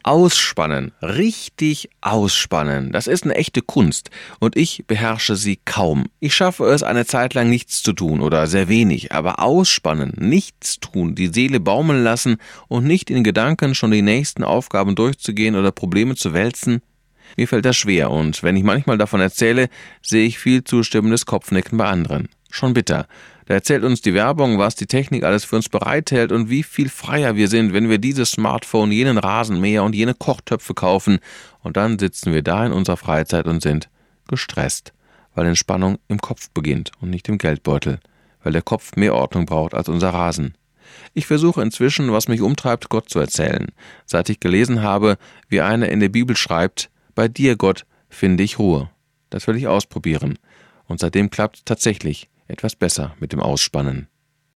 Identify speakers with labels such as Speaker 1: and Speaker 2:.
Speaker 1: Ausspannen, richtig ausspannen, das ist eine echte Kunst und ich beherrsche sie kaum. Ich schaffe es, eine Zeit lang nichts zu tun oder sehr wenig, aber ausspannen, nichts tun, die Seele baumeln lassen und nicht in Gedanken schon die nächsten Aufgaben durchzugehen oder Probleme zu wälzen, mir fällt das schwer und wenn ich manchmal davon erzähle, sehe ich viel zustimmendes Kopfnicken bei anderen. Schon bitter. Da erzählt uns die Werbung, was die Technik alles für uns bereithält und wie viel freier wir sind, wenn wir dieses Smartphone, jenen Rasenmäher und jene Kochtöpfe kaufen. Und dann sitzen wir da in unserer Freizeit und sind gestresst, weil Entspannung im Kopf beginnt und nicht im Geldbeutel, weil der Kopf mehr Ordnung braucht als unser Rasen. Ich versuche inzwischen, was mich umtreibt, Gott zu erzählen. Seit ich gelesen habe, wie einer in der Bibel schreibt, bei dir, Gott, finde ich Ruhe. Das will ich ausprobieren. Und seitdem klappt tatsächlich etwas besser mit dem Ausspannen.